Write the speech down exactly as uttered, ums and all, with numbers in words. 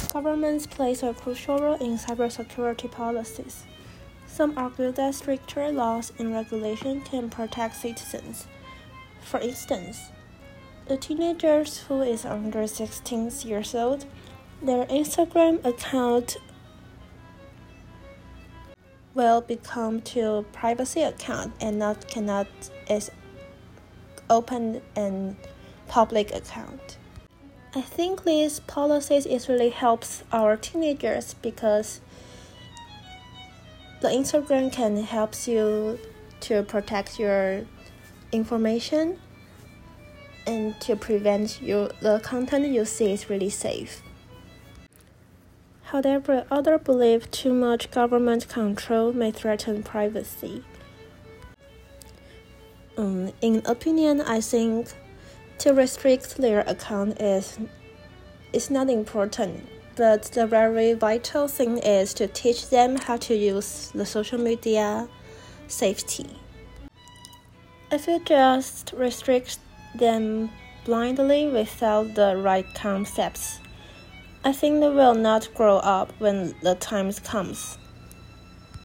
Governments play a crucial role in cybersecurity policies. Some argue that stricter laws and regulation can protect citizens. For instance, a teenager who is under sixteen years old, their Instagram account will become to privacy account and not cannot is open and public account. I think these policies it really helps our teenagers because the Instagram can help you to protect your information and to prevent you the content you see is really safe. However, others believe too much government control may threaten privacy. Um, in opinion, I think to restrict their account is is not important, but the very vital thing is to teach them how to use the social media safety. If you just restrict them blindly without the right concepts, I think they will not grow up when the time comes.